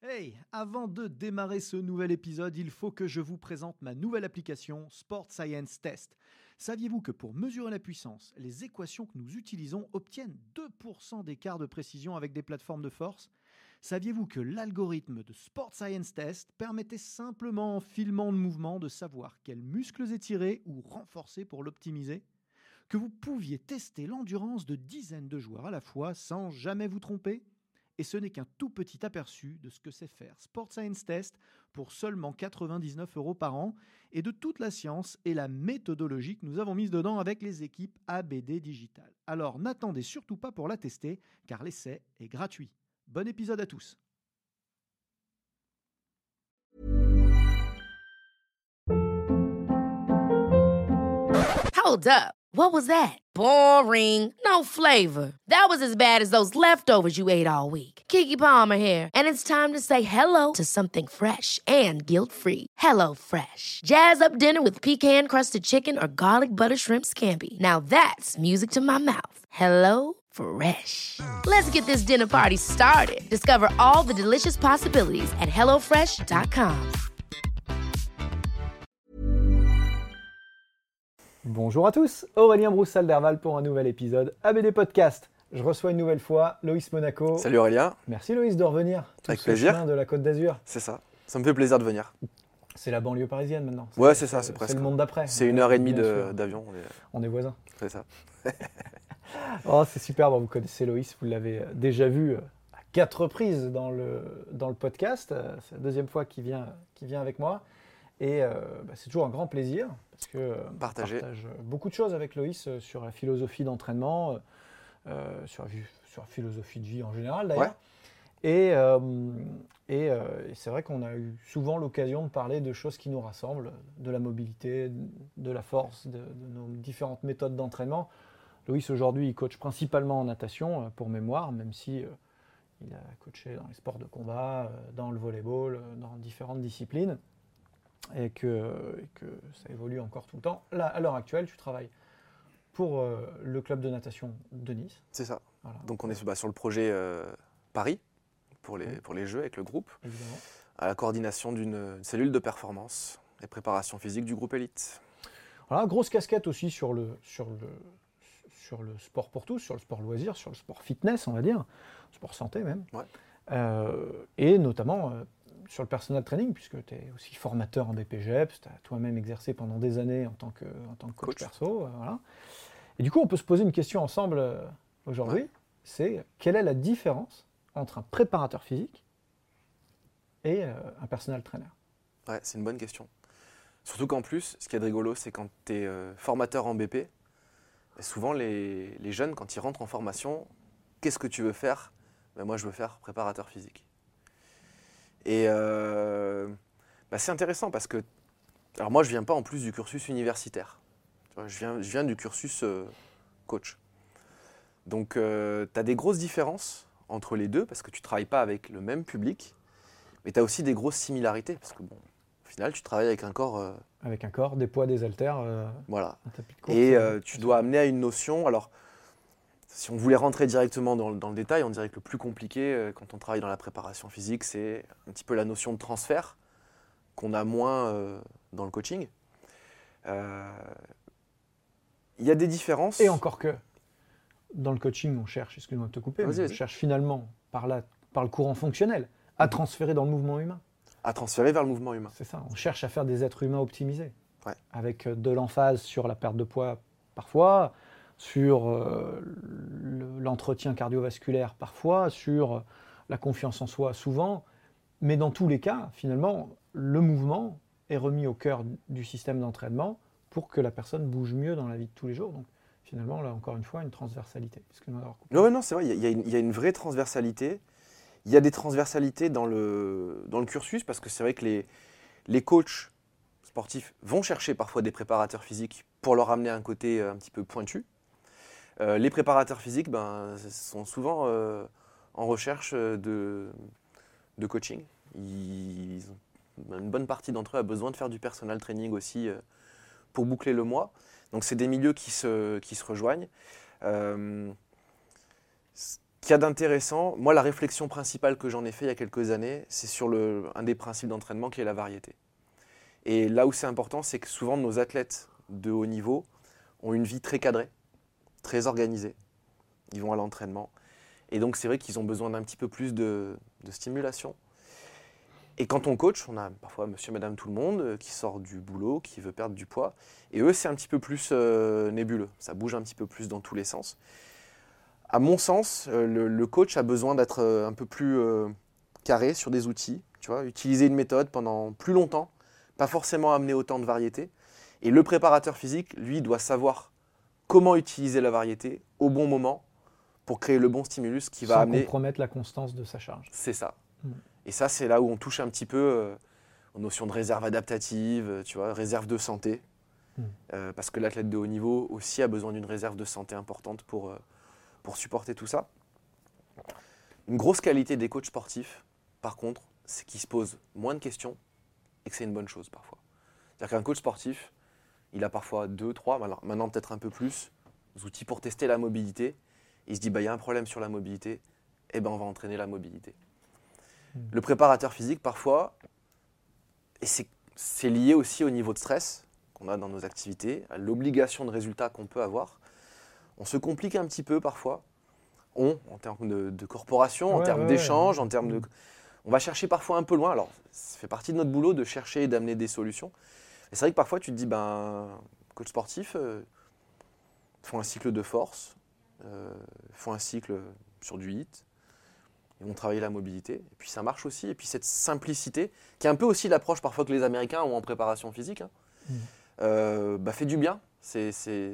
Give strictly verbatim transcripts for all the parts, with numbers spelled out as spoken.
Hey, avant de démarrer ce nouvel épisode, il faut que je vous présente ma nouvelle application Sport Science Test. Saviez-vous que pour mesurer la puissance, les équations que nous utilisons obtiennent deux pour cent d'écart de précision avec des plateformes de force ? Saviez-vous que l'algorithme de Sport Science Test permettait simplement en filmant le mouvement de savoir quels muscles étirer ou renforcer pour l'optimiser ? Que vous pouviez tester l'endurance de dizaines de joueurs à la fois sans jamais vous tromper ? Et ce n'est qu'un tout petit aperçu de ce que c'est faire Sport Science Test pour seulement quatre-vingt-dix-neuf euros par an et de toute la science et la méthodologie que nous avons mise dedans avec les équipes A B D Digital. Alors n'attendez surtout pas pour la tester car l'essai est gratuit. Bon épisode à tous. Hold up. What was that? Boring. No flavor. That was as bad as those leftovers you ate all week. Keke Palmer here, and it's time to say hello to something fresh and guilt-free. Hello Fresh. Jazz up dinner with pecan-crusted chicken or garlic butter shrimp scampi. Now that's music to my mouth. Hello Fresh. Let's get this dinner party started. Discover all the delicious possibilities at hello fresh dot com. Bonjour à tous, Aurélien Broussal-Derval pour un nouvel épisode A B D Podcast. Je reçois une nouvelle fois Loïs Monaco. Salut Aurélien. Merci Loïs de revenir. Tout Avec ce plaisir. chemin de la Côte d'Azur. C'est ça, ça me fait plaisir de venir. C'est la banlieue parisienne maintenant. Ouais, c'est ça, c'est presque. C'est le monde d'après. C'est une heure et demie Bien de- sûr. d'avion. On est... On est voisins. C'est ça. Oh, c'est super, bon, vous connaissez Loïs, vous l'avez déjà vu à quatre reprises dans le, dans le podcast. Euh, C'est la deuxième fois qu'il vient, qu'il vient avec moi. Et euh, bah, c'est toujours un grand plaisir parce que euh, on Partager. partage beaucoup de choses avec Loïs euh, sur la philosophie d'entraînement, euh, sur, la, vie- sur la philosophie de vie en général d'ailleurs. Ouais. Et, euh, et, euh, et c'est vrai qu'on a eu souvent l'occasion de parler de choses qui nous rassemblent, de la mobilité, de la force, de, de nos différentes méthodes d'entraînement. Loïs aujourd'hui il coach principalement en natation euh, pour mémoire, même si euh, il a coaché dans les sports de combat, euh, dans le volleyball, euh, dans différentes disciplines. Et que, et que ça évolue encore tout le temps. Là, à l'heure actuelle, tu travailles pour euh, le club de natation de Nice. C'est ça. Voilà. Donc on est bah, sur le projet euh, Paris pour les, Oui. pour les Jeux avec le groupe, Évidemment. à la coordination d'une cellule de performance et préparation physique du groupe Elite. Voilà, grosse casquette aussi sur le, sur, le, sur le sport pour tous, sur le sport loisir, sur le sport fitness, on va dire, sport santé même. Ouais. Euh, et notamment euh, sur le personal training, puisque tu es aussi formateur en B P G E P S, tu as toi-même exercé pendant des années en tant que, en tant que coach, Coach. perso. euh, voilà. Et du coup, on peut se poser une question ensemble euh, aujourd'hui, Ouais. c'est quelle est la différence entre un préparateur physique et euh, un personal trainer? Ouais, c'est une bonne question. Surtout qu'en plus, ce qui est de rigolo, c'est quand tu es formateur en B P, et souvent les, les jeunes, quand ils rentrent en formation, qu'est-ce que tu veux faire? Ben moi, je veux faire préparateur physique. Et euh, bah, c'est intéressant parce que, alors moi, je viens pas en plus du cursus universitaire. Tu vois, je, viens, je viens du cursus euh, coach. Donc, tu as des grosses différences entre les deux parce que tu travailles pas avec le même public, mais tu as aussi des grosses similarités parce que, bon, au final, tu travailles avec un corps. euh, Avec un corps, des poids, des haltères, euh, voilà. un tapis de course. Et euh, euh, tu dois amener à une notion. Alors, si on voulait rentrer directement dans, le- dans le détail, on dirait que le plus compliqué euh, quand on travaille dans la préparation physique, c'est un petit peu la notion de transfert qu'on a moins euh, dans le coaching. Euh, Il y a des différences. Et encore que, dans le coaching, on cherche, excuse-moi de te couper, Vas-y, mais on vas-y. cherche finalement, par, la, par le courant fonctionnel, à transférer dans le mouvement humain. à transférer vers le mouvement humain. C'est ça, on cherche à faire des êtres humains optimisés. Ouais. Avec euh, de l'emphase sur la perte de poids parfois, sur euh, le- l'entretien cardiovasculaire parfois, sur euh, la confiance en soi souvent. Mais dans tous les cas, finalement, le mouvement est remis au cœur du système d'entraînement pour que la personne bouge mieux dans la vie de tous les jours. Donc finalement, là encore une fois, une transversalité. Excuse-moi d'avoir coupé. Non, ouais, non, c'est vrai, il y, a- il y a une- il y a une vraie transversalité. Il y a des transversalités dans le, dans le cursus parce que c'est vrai que les, les coachs sportifs vont chercher parfois des préparateurs physiques pour leur amener un côté euh, un petit peu pointu. Euh, les préparateurs physiques ben, sont souvent euh, en recherche de, de coaching. Ils, une bonne partie d'entre eux a besoin de faire du personal training aussi euh, pour boucler le mois. Donc c'est des milieux qui se, qui se rejoignent. Euh, ce qu'il y a d'intéressant, moi la réflexion principale que j'en ai fait il y a quelques années, c'est sur le, un des principes d'entraînement qui est la variété. Et là où c'est important, c'est que souvent nos athlètes de haut niveau ont une vie très cadrée, très organisée. Ils vont à l'entraînement. Et donc c'est vrai qu'ils ont besoin d'un petit peu plus de, de stimulation. Et quand on coach, on a parfois monsieur, madame, tout le monde euh, qui sort du boulot, qui veut perdre du poids. Et eux, c'est un petit peu plus euh, nébuleux. Ça bouge un petit peu plus dans tous les sens. À mon sens, euh, le, le coach a besoin d'être euh, un peu plus euh, carré sur des outils. Tu vois, utiliser une méthode pendant plus longtemps, pas forcément amener autant de variété. Et le préparateur physique, lui, doit savoir comment utiliser la variété au bon moment pour créer le bon stimulus qui va Sans amener… compromettre la constance de sa charge. C'est ça. Mm. Et ça, c'est là où on touche un petit peu euh, aux notions de réserve adaptative, euh, tu vois, réserve de santé. Mm. Euh, parce que l'athlète de haut niveau aussi a besoin d'une réserve de santé importante pour, euh, pour supporter tout ça. Une grosse qualité des coachs sportifs, par contre, c'est qu'ils se posent moins de questions et que c'est une bonne chose parfois. C'est-à-dire qu'un coach sportif, il a parfois deux, trois, alors maintenant peut-être un peu plus, outils pour tester la mobilité. Il se dit, bah, il y a un problème sur la mobilité, eh ben, on va entraîner la mobilité. Mmh. Le préparateur physique, parfois, et c'est, c'est lié aussi au niveau de stress qu'on a dans nos activités, à l'obligation de résultats qu'on peut avoir. On se complique un petit peu parfois, on, en termes de, de corporation, ouais, en termes ouais, d'échange, ouais. en termes mmh. de… On va chercher parfois un peu loin. Alors, ça fait partie de notre boulot de chercher et d'amener des solutions. Et c'est vrai que parfois, tu te dis, ben, coach sportif, euh, font un cycle de force, euh, font un cycle sur du hit, ils vont travailler la mobilité. Et puis ça marche aussi. Et puis cette simplicité, qui est un peu aussi l'approche parfois que les Américains ont en préparation physique, hein, mmh. euh, bah, fait du bien. C'est, c'est,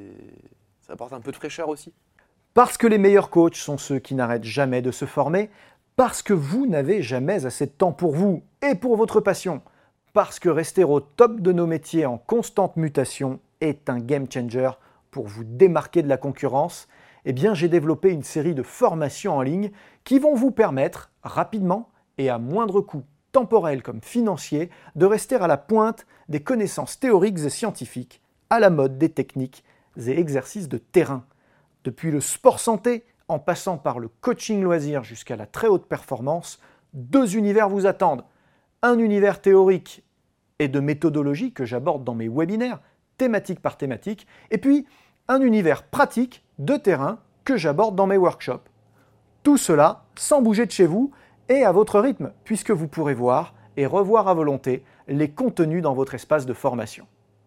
ça apporte un peu de fraîcheur aussi. Parce que les meilleurs coachs sont ceux qui n'arrêtent jamais de se former, parce que vous n'avez jamais assez de temps pour vous et pour votre passion, parce que rester au top de nos métiers en constante mutation est un game changer pour vous démarquer de la concurrence, eh bien j'ai développé une série de formations en ligne qui vont vous permettre rapidement et à moindre coût temporel comme financier de rester à la pointe des connaissances théoriques et scientifiques à la mode des techniques et exercices de terrain. Depuis le sport santé, en passant par le coaching loisir jusqu'à la très haute performance, deux univers vous attendent. Un univers théorique et de méthodologie que j'aborde dans mes webinaires, thématique par thématique, et puis un univers pratique de terrain que j'aborde dans mes workshops. Tout cela sans bouger de chez vous et à votre rythme, puisque vous pourrez voir et revoir à volonté les contenus dans votre espace de formation.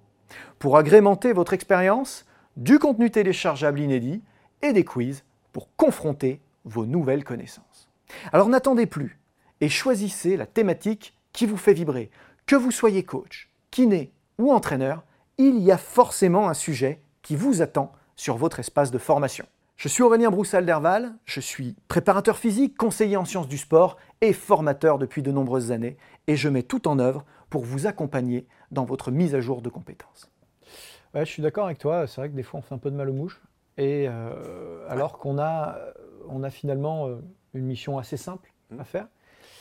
Pour agrémenter votre expérience, du contenu téléchargeable inédit et des quiz pour confronter vos nouvelles connaissances. Alors n'attendez plus et choisissez la thématique qui vous fait vibrer. Que vous soyez coach, kiné ou entraîneur, il y a forcément un sujet qui vous attend sur votre espace de formation. Je suis Aurélien Broussal-Derval, je suis préparateur physique, conseiller en sciences du sport et formateur depuis de nombreuses années et je mets tout en œuvre pour vous accompagner dans votre mise à jour de compétences. Ouais, je suis d'accord avec toi, c'est vrai que des fois on fait un peu de mal aux mouches. Et euh, alors qu'on a, on a finalement euh, une mission assez simple mmh. à faire.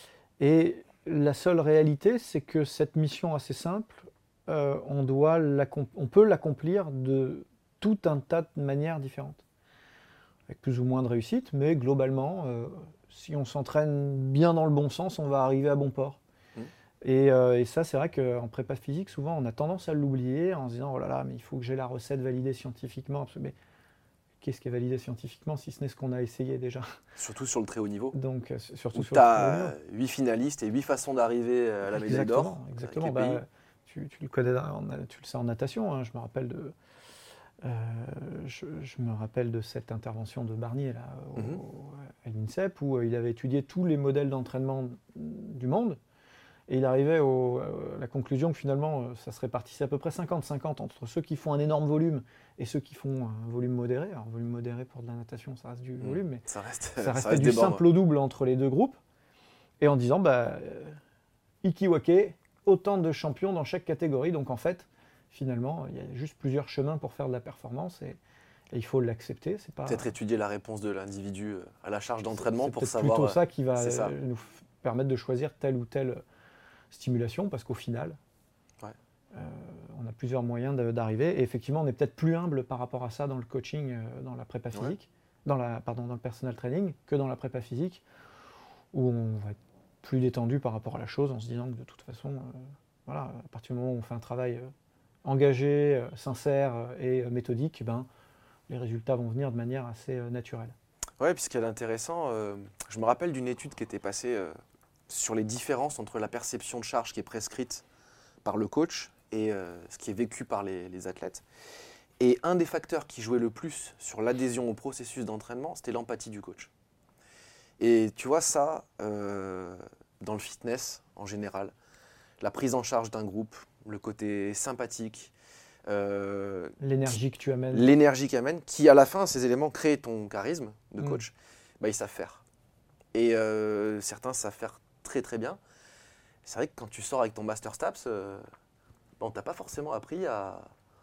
Et la seule réalité, c'est que cette mission assez simple, euh, on, doit on peut l'accomplir de tout un tas de manières différentes. Avec plus ou moins de réussite, mais globalement, euh, si on s'entraîne bien dans le bon sens, on va arriver à bon port. Mmh. Et, euh, et ça, c'est vrai qu'en prépa physique, souvent, on a tendance à l'oublier en se disant « Oh là là, mais il faut que j'ai la recette validée scientifiquement. » Mais qu'est-ce qui est validé scientifiquement, si ce n'est ce qu'on a essayé déjà. Surtout sur le très haut niveau. Donc, euh, surtout où sur tu le très haut niveau. as huit finalistes et huit façons d'arriver à la médaille d'or. Exactement. Bah, tu, tu le connais, tu le sais en natation. Hein, je me rappelle de, euh, je, je me rappelle de cette intervention de Barnier là, au, mm-hmm. à l'INSEP où il avait étudié tous les modèles d'entraînement du monde. Et il arrivait au, à la conclusion que finalement, ça se répartissait à peu près cinquante cinquante entre ceux qui font un énorme volume et ceux qui font un volume modéré. Alors, volume modéré pour de la natation, ça reste du volume, mais ça reste, ça restait ça reste du simple ouais. au double entre les deux groupes. Et en disant, bah, euh, Ikiwake, autant de champions dans chaque catégorie. Donc en fait, finalement, il y a juste plusieurs chemins pour faire de la performance et, et il faut l'accepter. C'est pas... Peut-être étudier la réponse de l'individu à la charge d'entraînement c'est, c'est pour savoir. C'est plutôt ça qui va ça. nous permettre de choisir telle ou telle stimulation, parce qu'au final, ouais. euh, on a plusieurs moyens de, d'arriver. Et effectivement, on est peut-être plus humble par rapport à ça dans le coaching, euh, dans la prépa physique. dans, la, pardon, dans le personal training que dans la prépa physique, où on va être plus détendu par rapport à la chose en se disant que de toute façon, euh, voilà, à partir du moment où on fait un travail euh, engagé, euh, sincère euh, et euh, méthodique, eh ben, les résultats vont venir de manière assez euh, naturelle. Oui, puis ce qui est intéressant, euh, je me rappelle d'une étude qui était passée euh, sur les différences entre la perception de charge qui est prescrite par le coach et euh, ce qui est vécu par les, les athlètes. Et un des facteurs qui jouait le plus sur l'adhésion au processus d'entraînement, c'était l'empathie du coach. Et tu vois ça, euh, dans le fitness en général, la prise en charge d'un groupe, le côté sympathique, euh, l'énergie que tu amènes. L'énergie qu'amène, qui à la fin, ces éléments créent ton charisme de coach, mmh. bah, ils savent faire. Et euh, certains savent faire très très bien. C'est vrai que quand tu sors avec ton Master Staps, euh, bah, on t'a pas forcément appris à,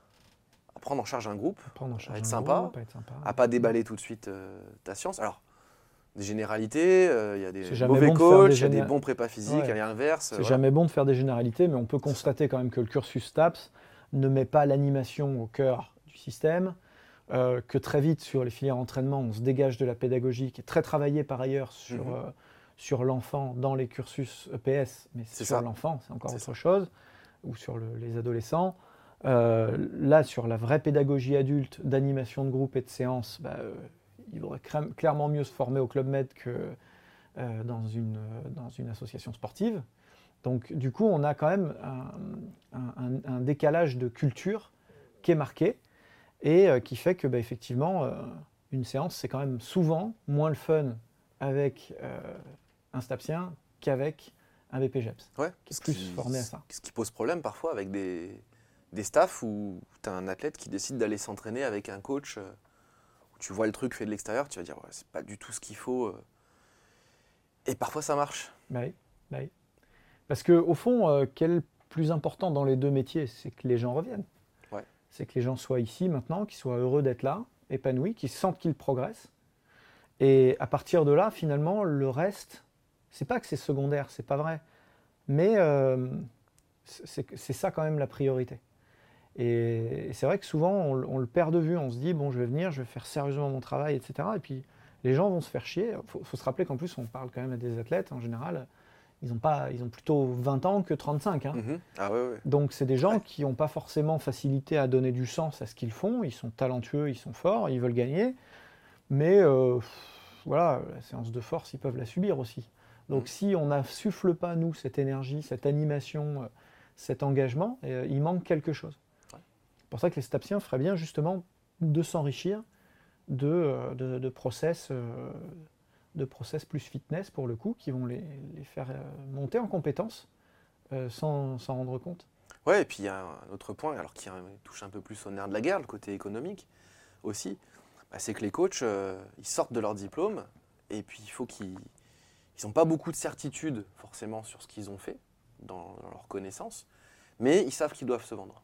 à prendre en charge un groupe, prendre en charge à, être un sympa, groupe, à être sympa, à pas déballer tout de suite euh, ta science. Alors, des généralités, il euh, y a des mauvais bon coachs, il géné... y a des bons prépas physiques, ouais. Et l'inverse. C'est voilà. jamais bon de faire des généralités, mais on peut constater quand même que le cursus Staps ne met pas l'animation au cœur du système, euh, que très vite sur les filières entraînement, on se dégage de la pédagogie qui est très travaillée par ailleurs sur, mm-hmm. euh, sur l'enfant dans les cursus E P S, mais c'est sur ça. L'enfant, c'est encore c'est autre ça. Chose, ou sur le, les adolescents. Euh, là, sur la vraie pédagogie adulte d'animation de groupe et de séance, bah, euh, il vaudrait crème, clairement mieux se former au Club Med que euh, dans, une, dans une association sportive. Donc, du coup, on a quand même un, un, un décalage de culture qui est marqué et euh, qui fait que, bah, effectivement, euh, une séance, c'est quand même souvent moins le fun avec euh, un stapsien qu'avec un B P G E P S, ouais, qui est plus qui, formé à ça. Ce qui pose problème parfois avec des, des staffs où tu as un athlète qui décide d'aller s'entraîner avec un coach, euh, où tu vois le truc fait de l'extérieur, tu vas dire, ouais, c'est pas du tout ce qu'il faut. Euh. Et parfois, ça marche. Bah oui, bah oui. Parce qu'au fond, euh, quel est le plus important dans les deux métiers, c'est que les gens reviennent. Ouais. C'est que les gens soient ici maintenant, qu'ils soient heureux d'être là, épanouis, qu'ils sentent qu'ils progressent. Et à partir de là, finalement, le reste, c'est pas que c'est secondaire, c'est pas vrai. Mais euh, c'est, c'est ça quand même la priorité. Et, et c'est vrai que souvent, on, on le perd de vue. On se dit, bon, je vais venir, je vais faire sérieusement mon travail, et cetera. Et puis, les gens vont se faire chier. Il faut, faut se rappeler qu'en plus, on parle quand même à des athlètes, en général. Ils ont, pas, ils ont plutôt vingt ans que trente-cinq. Hein. Mmh. Ah ouais, ouais. Donc, c'est des gens ouais. qui n'ont pas forcément facilité à donner du sens à ce qu'ils font. Ils sont talentueux, ils sont forts, ils veulent gagner. Mais euh, voilà, la séance de force, ils peuvent la subir aussi. Donc, mmh. si on n'insuffle pas, nous, cette énergie, cette animation, euh, cet engagement, euh, il manque quelque chose. Ouais. C'est pour ça que les stapsiens feraient bien, justement, de s'enrichir de, euh, de, de process... Euh, de process plus fitness pour le coup, qui vont les, les faire euh, monter en compétences euh, sans s'en rendre compte. Ouais, et puis il y a un autre point, alors qui touche un peu plus au nerf de la guerre, le côté économique aussi, bah, c'est que les coachs, euh, ils sortent de leur diplôme, et puis il faut qu'ils n'ont pas beaucoup de certitude forcément sur ce qu'ils ont fait, dans, dans leur connaissance, mais ils savent qu'ils doivent se vendre.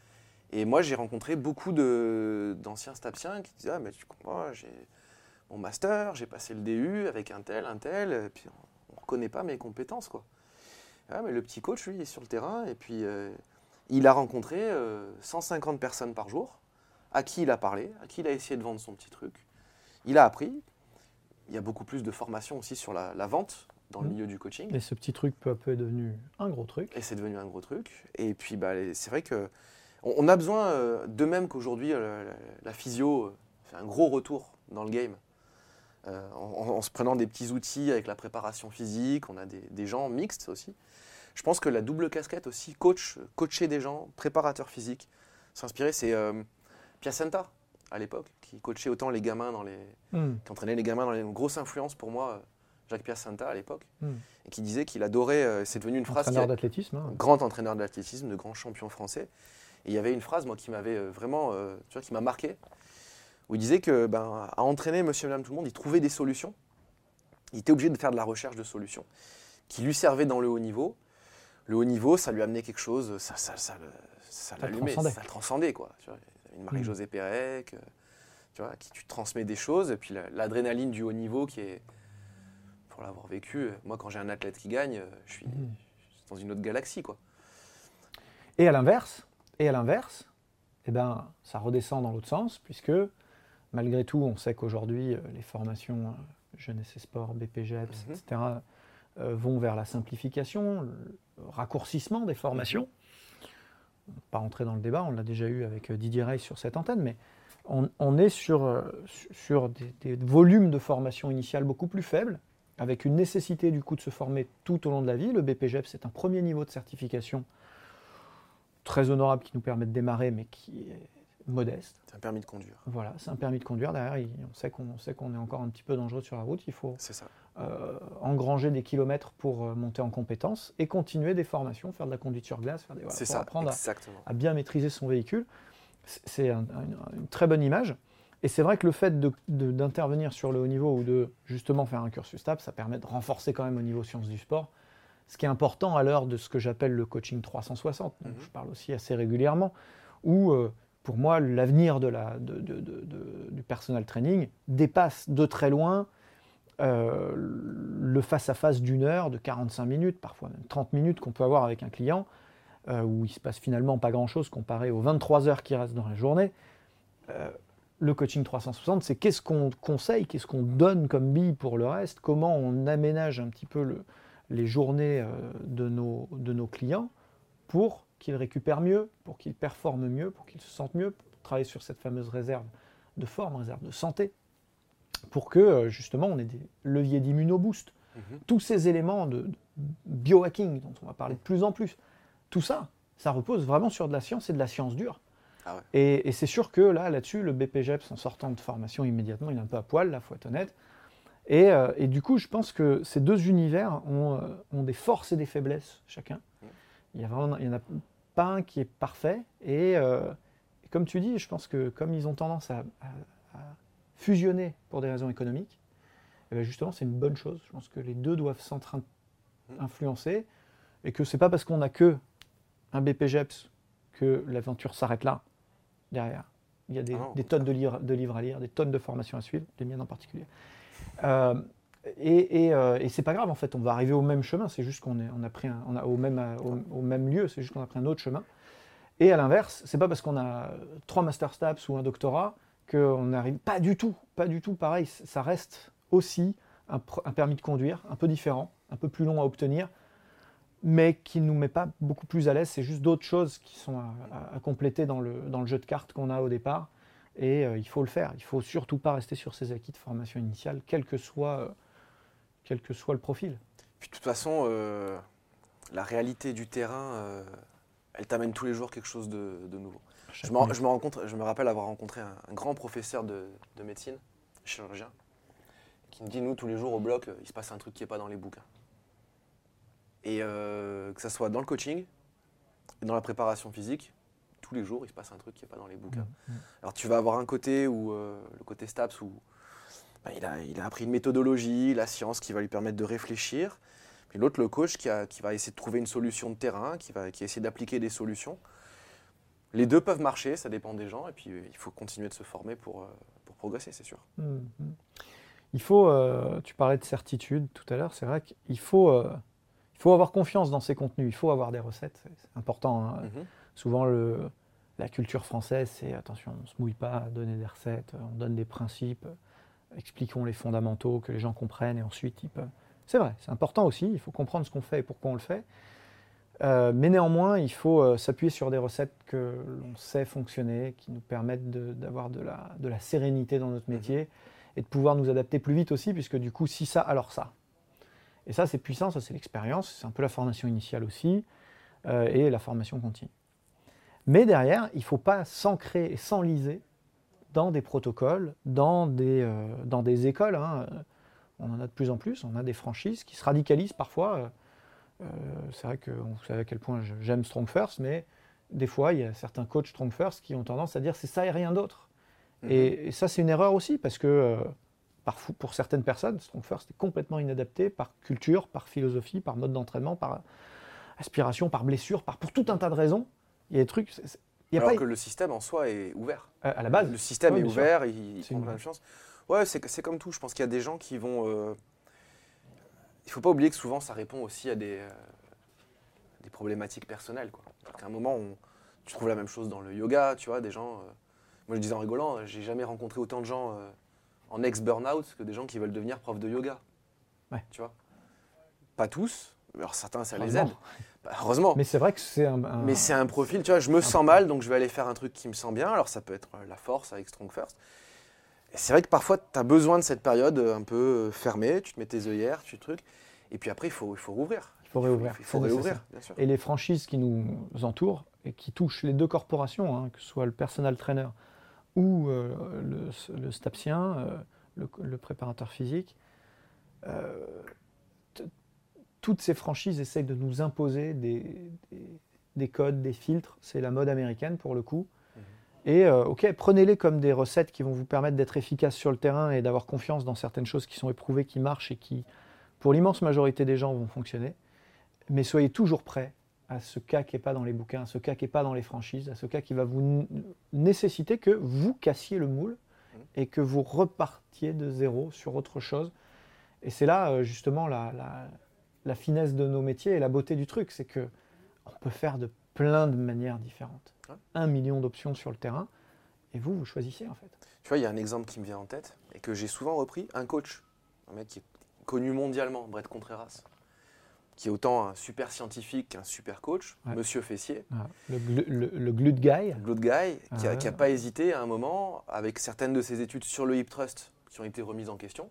Et moi, j'ai rencontré beaucoup de, d'anciens stapsiens qui disaient « Ah, mais tu comprends, j'ai... mon master, j'ai passé le D U avec un tel, un tel, et puis on ne reconnaît pas mes compétences, quoi. Ah, mais le petit coach, lui, il est sur le terrain, et puis euh, il a rencontré euh, cent cinquante personnes par jour, à qui il a parlé, à qui il a essayé de vendre son petit truc. Il a appris. Il y a beaucoup plus de formation aussi sur la, la vente dans mmh. le milieu du coaching. Et ce petit truc peu à peu est devenu un gros truc. Et c'est devenu un gros truc. Et puis, bah, c'est vrai qu'on on a besoin, euh, de même qu'aujourd'hui, euh, la, la physio euh, fait un gros retour dans le game. Euh, en, en se prenant des petits outils avec la préparation physique, on a des, des gens mixtes aussi. Je pense que la double casquette aussi, coach, coacher des gens, préparateur physique, s'inspirer, c'est euh, Piacenta à l'époque, qui coachait autant les gamins dans les, mm. qui entraînait les gamins dans les une grosse influence pour moi, Jacques Piacenta à l'époque, mm. et qui disait qu'il adorait, euh, c'est devenu une phrase, entraîneur d'athlétisme, hein. Grand entraîneur d'athlétisme, de grand champion français. Et il y avait une phrase moi qui m'avait vraiment, euh, tu vois, qui m'a marqué. Où il disait que, ben, à entraîner monsieur et madame tout le monde, il trouvait des solutions. Il était obligé de faire de la recherche de solutions qui lui servaient dans le haut niveau. Le haut niveau, ça lui amenait quelque chose, ça, ça, ça, ça, ça l'allumait, ça le transcendait, quoi. Tu vois, une Marie-Josée mmh. Pérec, tu vois, qui tu transmets des choses. Et puis la, l'adrénaline du haut niveau qui est, pour l'avoir vécu, moi quand j'ai un athlète qui gagne, je suis mmh. dans une autre galaxie, quoi. Et à l'inverse, et à l'inverse, eh ben, ça redescend dans l'autre sens, puisque malgré tout, on sait qu'aujourd'hui, euh, les formations euh, jeunesse et sport, B P G E P S, Mhm. et cetera, euh, vont vers la simplification, le raccourcissement des formations. On ne va pas rentrer dans le débat, on l'a déjà eu avec euh, Didier Rey sur cette antenne, mais on, on est sur, euh, sur des, des volumes de formation initiale beaucoup plus faibles, avec une nécessité du coup de se former tout au long de la vie. Le B P G E P S, c'est un premier niveau de certification très honorable qui nous permet de démarrer, mais qui est modeste. C'est un permis de conduire. Voilà, c'est un permis de conduire. Derrière, il- on sait qu'on sait qu'on est encore un petit peu dangereux sur la route. Il faut C'est ça. euh, engranger des kilomètres pour euh, monter en compétences et continuer des formations, faire de la conduite sur glace, faire des, voilà, C'est pour ça, apprendre à, exactement. à bien maîtriser son véhicule. C'est c'est un- un- une très bonne image. Et c'est vrai que le fait de- de- d'intervenir sur le haut niveau ou de justement faire un cursus S T A P, ça permet de renforcer quand même au niveau sciences du sport, ce qui est important à l'heure de ce que j'appelle le coaching trois cent soixante, dont Mhm. je parle aussi assez régulièrement, où euh, pour moi l'avenir de la, de- de- de- de- du personal training dépasse de très loin euh, le face-à-face d'une heure, de quarante-cinq minutes, parfois même trente minutes qu'on peut avoir avec un client, euh, où il se passe finalement pas grand-chose comparé aux vingt-trois heures qui restent dans la journée. Euh, le coaching trois cent soixante, c'est qu'est-ce qu'on conseille, qu'est-ce qu'on donne comme bille pour le reste, comment on aménage un petit peu le, les journées euh, de, nos, de nos clients pour qu'ils récupèrent mieux, pour qu'ils performent mieux, pour qu'ils se sentent mieux, pour travailler sur cette fameuse réserve de forme, réserve de santé, pour que euh, justement on ait des leviers d'immunoboost. Mhm. Tous ces éléments de, de biohacking dont on va parler de plus en plus, tout ça, ça repose vraiment sur de la science et de la science dure. Ah ouais. Et, et c'est sûr que là, là-dessus, le B P G E P S, en sortant de formation immédiatement, il est un peu à poil, là, il faut être honnête. Et, euh, et du coup, je pense que ces deux univers ont, euh, ont des forces et des faiblesses, chacun. Il y a vraiment, il y en a pas un qui est parfait. Et, euh, et comme tu dis, je pense que comme ils ont tendance à, à- à fusionner pour des raisons économiques, eh bien justement, c'est une bonne chose. Je pense que les deux doivent s'influencer et que c'est pas parce qu'on n'a que un B P G E P S que l'aventure s'arrête là. Derrière, il y a des, Ah non, des tonnes de livres, de livres à lire, des tonnes de formations à suivre, les miennes en particulier. Euh, et et, euh, et c'est pas grave, en fait, on va arriver au même chemin, c'est juste qu'on est, on a pris un, on a au même, euh, au, au même lieu, c'est juste qu'on a pris un autre chemin. Et à l'inverse, c'est pas parce qu'on a trois Master S T A P S ou un doctorat qu'on n'arrive pas du tout, pas du tout pareil, ça reste aussi un, un permis de conduire, un peu différent, un peu plus long à obtenir, mais qui ne nous met pas beaucoup plus à l'aise. C'est juste d'autres choses qui sont à, à- à compléter dans le, dans le jeu de cartes qu'on a au départ. Et euh, il faut le faire. Il ne faut surtout pas rester sur ses acquis de formation initiale, quel que soit, euh, quel que soit le profil. Puis de toute façon, euh, la réalité du terrain, euh, elle t'amène tous les jours quelque chose de, de nouveau. Je me, je, me rencontre, je me rappelle avoir rencontré un, un grand professeur de, de médecine, chirurgien, qui me dit, nous, tous les jours au bloc, il se passe un truc qui n'est pas dans les bouquins. Et euh, que ça soit dans le coaching et dans la préparation physique, tous les jours, il se passe un truc qui n'est pas dans les bouquins. Mmh. Alors tu vas avoir un côté où, euh, le côté S T A P S, où bah, il, a, il a appris une méthodologie, la science qui va lui permettre de réfléchir. Puis l'autre, le coach, qui, a, qui va essayer de trouver une solution de terrain, qui va, qui va essayer d'appliquer des solutions. Les deux peuvent marcher, ça dépend des gens, et puis euh, il faut continuer de se former pour, euh, pour progresser, c'est sûr. Mmh. Il faut, euh, tu parlais de certitude tout à l'heure, c'est vrai qu'il faut, euh, il faut avoir confiance dans ses contenus, il faut avoir des recettes, c'est c'est important. Hein. Mhm. Souvent, le, la culture française, c'est attention, on ne se mouille pas à donner des recettes, on donne des principes, expliquons les fondamentaux, que les gens comprennent, et ensuite ils peuvent. C'est vrai, c'est important aussi, il faut comprendre ce qu'on fait et pourquoi on le fait. Euh, mais néanmoins, il faut euh, s'appuyer sur des recettes que l'on sait fonctionner, qui nous permettent de- d'avoir de la, de la sérénité dans notre métier et de pouvoir nous adapter plus vite aussi, puisque du coup, si ça, alors ça. Et ça, c'est puissant, ça, c'est l'expérience, c'est un peu la formation initiale aussi, euh, et la formation continue. Mais derrière, il ne faut pas s'ancrer et s'enliser dans des protocoles, dans des, euh, dans des écoles. Hein. On en a de plus en plus, on a des franchises qui se radicalisent parfois. Euh, c'est vrai que vous savez à quel point je- j'aime Strong First, mais des fois, il y a certains coachs Strong First qui ont tendance à dire c'est ça et rien d'autre. Mhm. Et, et ça, c'est une erreur aussi, parce que euh, parfois, pour certaines personnes, Strong First est complètement inadapté par culture, par philosophie, par mode d'entraînement, par aspiration, par blessure, par, pour tout un tas de raisons. Il y a des trucs. c'est- c'est- il y a Alors pas, que le système en soi est ouvert. à, à la base, Le système oui, est bien sûr. ouvert, il, il C'est prend une- plein de chance. Ouais, c'est c'est comme tout. Je pense qu'il y a des gens qui vont. euh, Il ne faut pas oublier que souvent ça répond aussi à des, euh, des problématiques personnelles, quoi. À un moment, on- tu trouves la même chose dans le yoga, tu vois, des gens euh, Moi, je disais en rigolant, j'ai jamais rencontré autant de gens euh, en ex-burnout que des gens qui veulent devenir prof de yoga. Ouais. Tu vois. Pas tous, alors certains, ça les Heureusement. aide. Bah, heureusement. Mais c'est vrai que c'est un. un- Mais c'est un profil, tu vois, je me sens mal, donc je vais aller faire un truc qui me sent bien. Alors ça peut être euh, la force avec Strong First. Et c'est vrai que parfois, tu as besoin de cette période euh, un peu euh, fermée, tu te mets tes œillères, tu trucs. Et puis après, il faut, il faut rouvrir. Il faut réouvrir. Il faut C'est réouvrir, nécessaire. bien sûr. Et les franchises qui nous entourent et qui touchent les deux corporations, hein, que ce soit le personal trainer ou euh, le, le stapsien, euh, le, le préparateur physique, euh, t- toutes ces franchises essayent de nous imposer des, des, des codes, des filtres. C'est la mode américaine pour le coup. Mhm. Et euh, ok, prenez-les comme des recettes qui vont vous permettre d'être efficaces sur le terrain et d'avoir confiance dans certaines choses qui sont éprouvées, qui marchent et qui, pour l'immense majorité des gens, vont fonctionner. Mais soyez toujours prêts à ce cas qui n'est pas dans les bouquins, à ce cas qui n'est pas dans les franchises, à ce cas qui va vous n- nécessiter que vous cassiez le moule et que vous repartiez de zéro sur autre chose. Et c'est là, euh, justement, la, la, la finesse de nos métiers et la beauté du truc, c'est que on peut faire de plein de manières différentes. Ouais. Un million d'options sur le terrain, et vous, vous choisissez en fait. Tu vois, il y a un exemple qui me vient en tête et que j'ai souvent repris, un coach, un mec qui est connu mondialement, Brett Contreras, qui est autant un super scientifique qu'un super coach, Ouais. Monsieur Fessier, Voilà. Le, glu- le, le glute guy, l'autre guy, qui n'a Ah ouais. pas hésité à un moment, avec certaines de ses études sur le hip thrust qui ont été remises en question,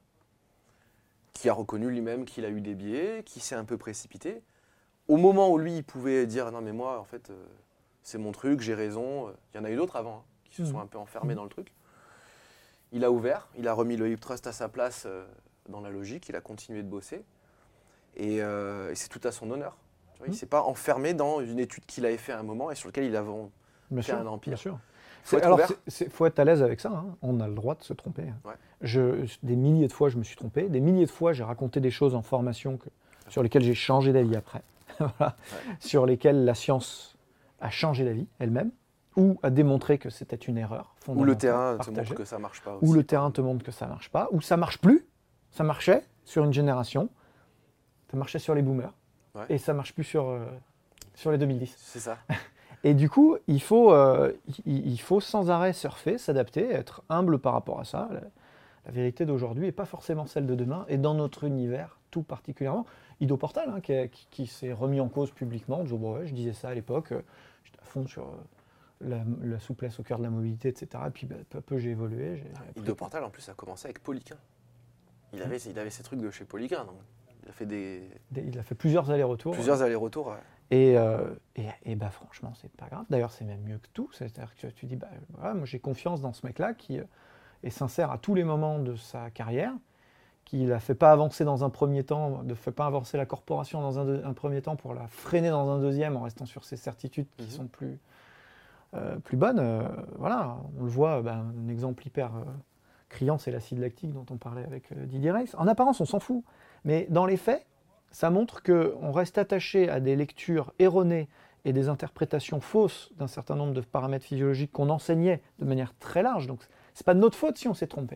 qui a reconnu lui-même qu'il a eu des biais, qui s'est un peu précipité. Au moment où lui, il pouvait dire « Non mais moi, en fait, euh, c'est mon truc, j'ai raison. » Il y en a eu d'autres avant, hein, qui se Mhm. sont un peu enfermés dans le truc. Il a ouvert, il a remis le hip thrust à sa place euh, dans la logique, il a continué de bosser. Et, euh, et c'est tout à son honneur. Tu vois, il ne Mhm. s'est pas enfermé dans une étude qu'il avait fait à un moment et sur laquelle il avait bien fait sûr, un empire. bien sûr. Faut C'est- être alors, ouvert. c'est- c'est- faut être à l'aise avec ça. Hein. On a le droit de se tromper. hein. Ouais. Je, des milliers de fois, je me suis trompé. Des milliers de fois, j'ai raconté des choses en formation que, sur lesquelles j'ai changé d'avis après. Voilà. Ouais. Sur lesquelles la science a changé d'avis elle-même ou a démontré que c'était une erreur Où fondamentale. le terrain te partagée. montre que ça ne marche pas aussi. Où le terrain te montre que ça marche pas, ou ça marche plus, ça marchait sur une génération, ça marchait sur les boomers, Ouais. et ça marche plus sur, euh, sur les deux mille dix. C'est ça. Et du coup, il faut, euh, il, il faut sans arrêt surfer, s'adapter, être humble par rapport à ça. La, la vérité d'aujourd'hui n'est pas forcément celle de demain, et dans notre univers tout particulièrement. Ido Portal, hein, qui, qui- qui s'est remis en cause publiquement, en disant bon, ouais, je disais ça à l'époque, euh, j'étais à fond sur euh, la, la souplesse au cœur de la mobilité, et cetera. Et puis bah, peu à peu, j'ai évolué. j'ai- j'ai appris. Ido Portal, en plus, a commencé avec Poliquin. Il avait, il avait ses trucs de chez Poliquin. Donc il a fait des, Des- Il a fait plusieurs allers-retours. plusieurs allers-retours. Ouais. Et, euh, et, et bah, franchement, c'est pas grave. D'ailleurs, c'est même mieux que tout. C'est-à-dire que tu dis, bah, voilà, moi j'ai confiance dans ce mec-là qui euh, est sincère à tous les moments de sa carrière, qui ne la fait pas avancer dans un premier temps, ne fait pas avancer la corporation dans un, deux- un premier temps pour la freiner dans un deuxième en restant sur ses certitudes qui Mhm. sont plus, euh, plus bonnes. Euh, voilà, on le voit, bah, un exemple hyper euh, criant, c'est l'acide lactique dont on parlait avec euh, Didier Reis. En apparence, on s'en fout. Mais dans les faits, ça montre qu'on reste attaché à des lectures erronées et des interprétations fausses d'un certain nombre de paramètres physiologiques qu'on enseignait de manière très large. Donc, c'est pas de notre faute si on s'est trompé.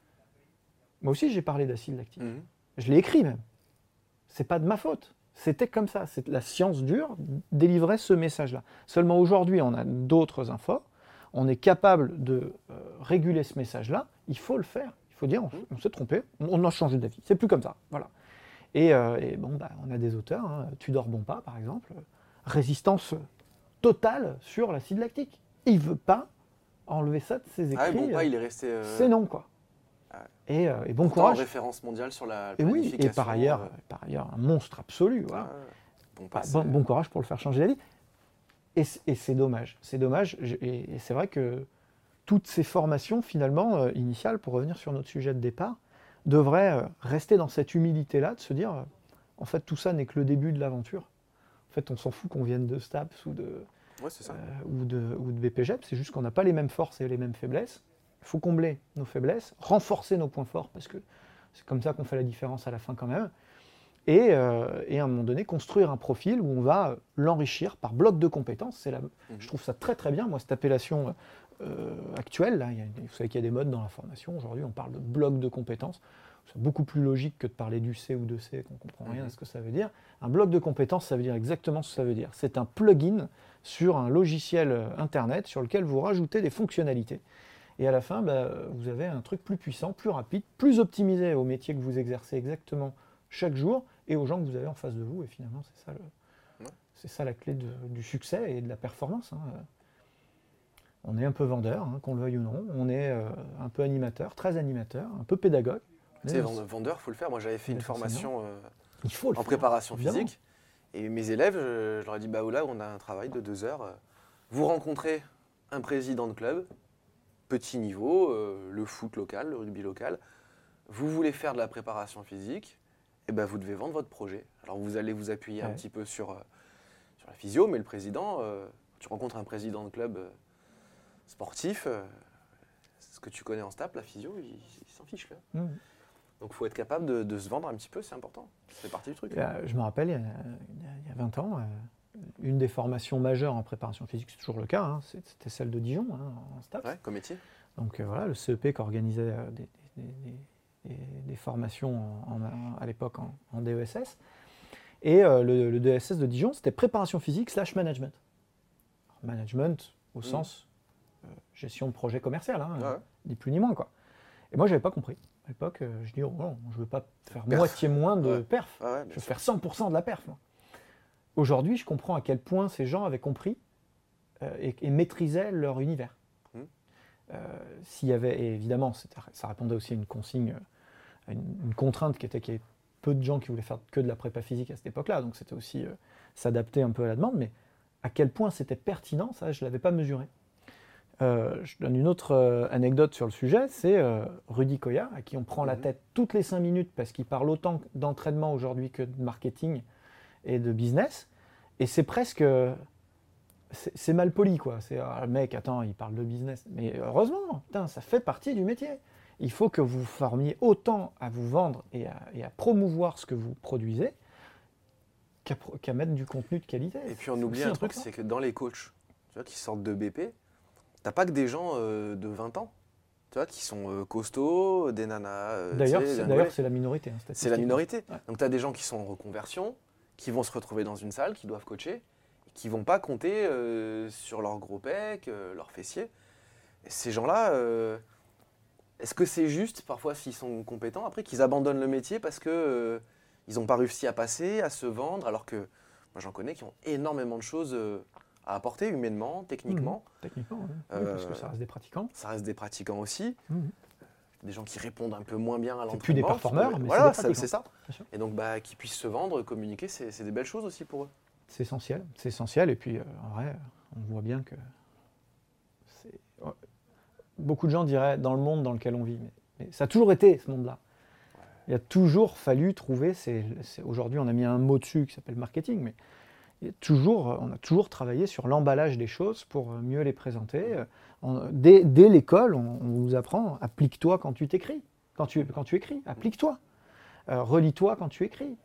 Moi aussi, j'ai parlé d'acide lactique. Mhm. Je l'ai écrit même. C'est pas de ma faute. C'était comme ça. C'est la science dure délivrait ce message-là. Seulement aujourd'hui, on a d'autres infos. On est capable de euh, réguler ce message-là. Il faut le faire. Il faut dire, on, on s'est trompé. On, on a changé d'avis. C'est plus comme ça. Voilà. Et, euh, et bon, bah, on a des auteurs. Hein. Tudor Bompa, par exemple. euh, Résistance totale sur l'acide lactique. Il veut pas enlever ça de ses écrits. Ah, bon, pas, euh, il est resté. euh, C'est non, quoi. Ah ouais. Et, euh, et bon pourtant en courage. référence mondiale sur la Et oui, planification. et par ailleurs, euh, par ailleurs, un monstre absolu. Voilà. ouais, bon, Bah, pas, bon, c'est- bon courage pour le faire changer d'avis. Et, c- et c'est dommage. C'est dommage. J- Et, et c'est vrai que toutes ces formations, finalement, euh, initiales, pour revenir sur notre sujet de départ, devraient euh, rester dans cette humilité-là, de se dire, euh, en fait, tout ça n'est que le début de l'aventure. En fait, on s'en fout qu'on vienne de STAPS ou de, Ouais, c'est ça. euh, ou de, ou de B P G E P. C'est juste qu'on n'a pas les mêmes forces et les mêmes faiblesses. Il faut combler nos faiblesses, renforcer nos points forts, parce que c'est comme ça qu'on fait la différence à la fin quand même. Et, euh, et à un moment donné, construire un profil où on va l'enrichir par bloc de compétences. C'est la, Mhm. Je trouve ça très très bien, moi, cette appellation euh, actuelle. Là, il y a, vous savez qu'il y a des modes dans la formation. Aujourd'hui, on parle de bloc de compétences. c'est beaucoup plus logique que de parler d'U C ou de C, qu'on ne comprend rien Mhm. à ce que ça veut dire. Un bloc de compétences, ça veut dire exactement ce que ça veut dire. C'est un plugin sur un logiciel euh, Internet sur lequel vous rajoutez des fonctionnalités. Et à la fin, bah, vous avez un truc plus puissant, plus rapide, plus optimisé au métier que vous exercez exactement chaque jour et aux gens que vous avez en face de vous. Et finalement, c'est ça, le, Ouais. c'est ça la clé de- du succès et de la performance. hein. On est un peu vendeur, hein, qu'on le veuille ou non. On est euh, un peu animateur, très animateur, un peu pédagogue. Tu sais, Mais vend- vendeur, il faut le faire. Moi, j'avais fait Mais une formation euh, il faut le en faire, préparation évidemment. physique. Et mes élèves, je, je leur ai dit, bah là, on a un travail de deux heures. euh, Vous rencontrez un président de club, petit niveau, euh, le foot local, le rugby local. Vous voulez faire de la préparation physique, et ben vous devez vendre votre projet. Alors vous allez vous appuyer un Ouais. petit peu sur, euh, sur la physio, mais le président, euh, tu rencontres un président de club euh, sportif, euh, ce que tu connais en STAPS, la physio, il, il s'en fiche là. Mmh. Donc il faut être capable de, de se vendre un petit peu, c'est important. Ça fait partie du truc. Et, euh, je me rappelle, il y a, il y a- il y a vingt ans, euh, une des formations majeures en préparation physique, c'est toujours le cas, hein, c'est- c'était celle de Dijon, hein, en STAPS. Ouais, comme métier. Donc euh, voilà, le C E P qui organisait euh, des, des- des- des- des formations en- en- à l'époque en, en D E S S. Et euh, le, le D E S S de Dijon, c'était préparation physique slash management. Alors, management au Mmh. sens euh, gestion de projet commercial, hein, Ouais, euh, ouais. ni plus ni moins, quoi. Et moi, je n'avais pas compris. À l'époque, euh, je dis, oh, non, je ne veux pas faire Perf. moitié moins de Ouais. perf. Ouais, ouais, Je bien veux sûr. faire cent pour cent de la perf. moi. Aujourd'hui, je comprends à quel point ces gens avaient compris euh, et, et maîtrisaient leur univers. Mmh. Euh, S'il y avait, et évidemment, c'était- ça répondait aussi à une consigne, euh, à une, une contrainte qui était qu'il y avait peu de gens qui voulaient faire que de la prépa physique à cette époque-là, donc c'était aussi euh, s'adapter un peu à la demande, mais à quel point c'était pertinent, ça, je ne l'avais pas mesuré. Euh, je donne une autre euh, anecdote sur le sujet, c'est euh, Rudy Koya, à qui on prend la Mhm. tête toutes les cinq minutes parce qu'il parle autant d'entraînement aujourd'hui que de marketing et de business, et c'est presque... C'est c'est mal poli, quoi. C'est, ah, le mec, attends, il parle de business. Mais heureusement, putain, ça fait partie du métier. Il faut que vous formiez autant à vous vendre et à, et à promouvoir ce que vous produisez qu'à pro- qu'à mettre du contenu de qualité. Et puis on C'est oublie aussi un truc, important. c'est que dans les coachs, tu vois, qui sortent de B P, t'as pas que des gens euh, de vingt ans, tu vois, qui sont euh, costauds, des nanas. euh, tu D'ailleurs, sais, c'est, des d'ailleurs, Angolais. c'est la minorité. hein, C'est la statistiquement. minorité. Ouais. Donc tu as des gens qui sont en reconversion, qui vont se retrouver dans une salle, qui doivent coacher, et qui vont pas compter euh, sur leur gros pec, euh, leurs fessiers. Et ces gens-là, euh, est-ce que c'est juste, parfois, s'ils sont compétents, après qu'ils abandonnent le métier parce que euh, ils n'ont pas réussi à passer, à se vendre, alors que moi j'en connais qui ont énormément de choses euh, à apporter humainement, techniquement. Mhm. Techniquement, oui. Oui, parce que Euh, ça reste des pratiquants. Ça reste des pratiquants aussi, Mhm. des gens qui répondent un peu moins bien à l'entraînement. C'est plus des qui performeurs, peuvent- mais c'est voilà, des ça- pratiquants. c'est ça. Bien sûr. Et donc, bah, qu'ils puissent se vendre, communiquer, c'est c'est des belles choses aussi pour eux. C'est essentiel, c'est essentiel. Et puis, euh, en vrai, on voit bien que c'est... ouais. Beaucoup de gens diraient dans le monde dans lequel on vit, mais, mais ça a toujours été ce monde-là. Il a toujours fallu trouver. C'est, c'est- aujourd'hui, on a mis un mot dessus qui s'appelle marketing, mais il y a toujours, on a toujours travaillé sur l'emballage des choses pour mieux les présenter. On- dès, dès l'école, on, on vous apprend applique-toi quand tu t'écris, quand tu, quand tu écris, applique-toi, Euh, relis-toi quand tu écris.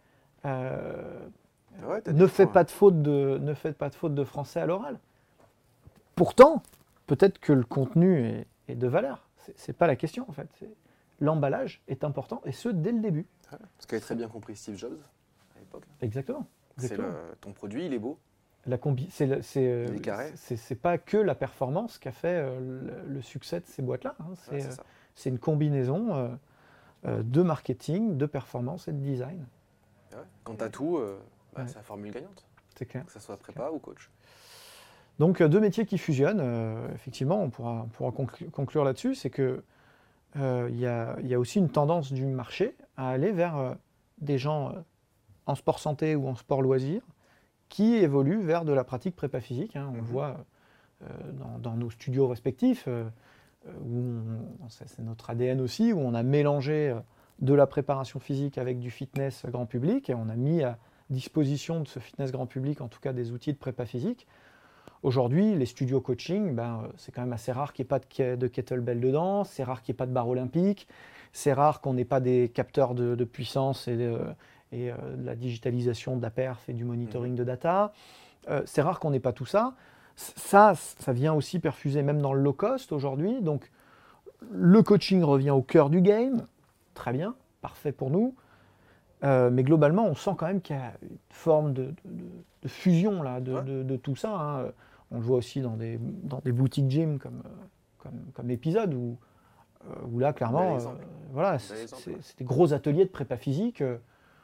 Euh, Ouais, t'as ne des fais points. pas de faute de, ne faites pas de faute de français à l'oral. Pourtant, peut-être que le contenu est, est de valeur. C'est, c'est pas la question en fait. C'est- l'emballage est important et ce dès le début. Ouais, ce qu'avait très bien compris Steve Jobs à l'époque. Exactement. C'est Exactement. le- ton produit, il est beau. La combi, c'est, le- c'est, euh, Il est carré. c'est, c'est pas que la performance qui a fait euh, le, le succès de ces boîtes-là. hein. C'est, Ouais, c'est euh, ça. c'est une combinaison euh, euh, de marketing, de performance et de design. Ouais. Quand tu as tout, euh, bah, Ouais. c'est la formule gagnante. C'est clair. Que ce soit prépa ou coach. Donc euh, deux métiers qui fusionnent, euh, effectivement, on pourra, on pourra conclu- conclure là-dessus, c'est que euh, il y a, il y a aussi une tendance du marché à aller vers euh, des gens euh, en sport santé ou en sport loisir qui évoluent vers de la pratique prépa physique. hein. On le Mhm. voit euh, dans, dans nos studios respectifs, euh, euh, où on- c'est c'est notre A D N aussi, où on a mélangé euh, de la préparation physique avec du fitness grand public, et on a mis à disposition de ce fitness grand public, en tout cas des outils de prépa physique. Aujourd'hui, les studios coaching, ben, euh, c'est quand même assez rare qu'il n'y ait pas de, ke- de kettlebell dedans, c'est rare qu'il n'y ait pas de barre olympique, c'est rare qu'on n'ait pas des capteurs de, de puissance et, de, et euh, de la digitalisation de la perf et du monitoring de data. Euh, c'est rare qu'on n'ait pas tout ça. C- Ça, ça vient aussi perfuser même dans le low cost aujourd'hui. Donc, le coaching revient au cœur du game, très bien. parfait pour nous. Euh, mais globalement, on sent quand même qu'il y a une forme de, de, de fusion là, de, ouais. de, de tout ça. Hein. On le voit aussi dans des, dans des boutiques gym comme, comme, comme l'épisode où, où là, clairement, euh, voilà, c'est, c'est, c'est des gros ateliers de prépa physique. Euh,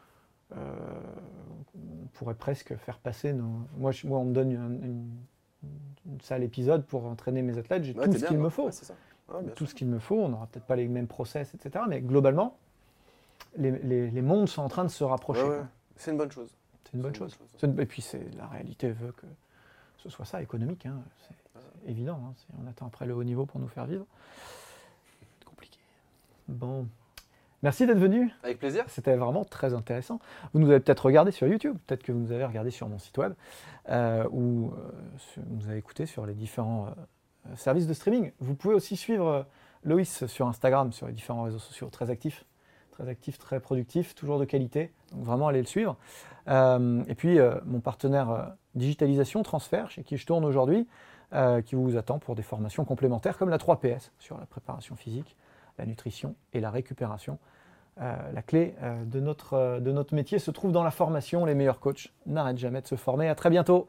on pourrait presque faire passer nos... Moi, je, moi on me donne une, une, une salle épisode pour entraîner mes athlètes. J'ai ouais, tout ce bien, qu'il ouais. me faut. Ouais, c'est ça. Ouais, tout sûr. ce qu'il me faut. On n'aura peut-être pas les mêmes process, et cetera. Mais globalement, les, les, les mondes sont en train de se rapprocher. Ouais, ouais. C'est une bonne chose. C'est une bonne c'est chose. Une bonne chose. C'est une... Et puis, c'est... la réalité veut que ce soit ça, économique. Hein. C'est, ouais. c'est évident. Hein. C'est... On attend après le haut niveau pour nous faire vivre. C'est compliqué. Bon. Merci d'être venu. Avec plaisir. C'était vraiment très intéressant. Vous nous avez peut-être regardé sur YouTube, peut-être que vous nous avez regardé sur mon site web, euh, ou euh, sur, vous nous avez écouté sur les différents euh, services de streaming. Vous pouvez aussi suivre euh, Loïs sur Instagram, sur les différents réseaux sociaux, très actif, très actif, très productif, toujours de qualité. Donc vraiment, allez le suivre. Euh, et puis, euh, mon partenaire euh, Digitalisation Transfert, chez qui je tourne aujourd'hui, euh, qui vous attend pour des formations complémentaires comme la trois P S sur la préparation physique, la nutrition et la récupération. Euh, la clé euh, de, notre, euh, de notre métier se trouve dans la formation. Les meilleurs coachs n'arrêtent jamais de se former. À très bientôt.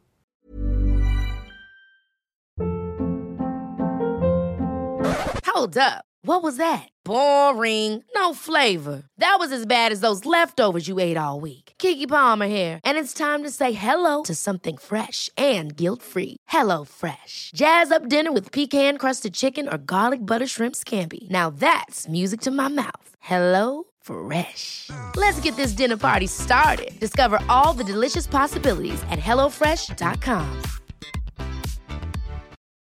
Hold up. What was that? Boring. No flavor. That was as bad as those leftovers you ate all week. Keke Palmer here, and it's time to say hello to something fresh and guilt-free. Hello Fresh. Jazz up dinner with pecan-crusted chicken or garlic butter shrimp scampi. Now that's music to my mouth. Hello Fresh. Let's get this dinner party started. Discover all the delicious possibilities at hello fresh dot com.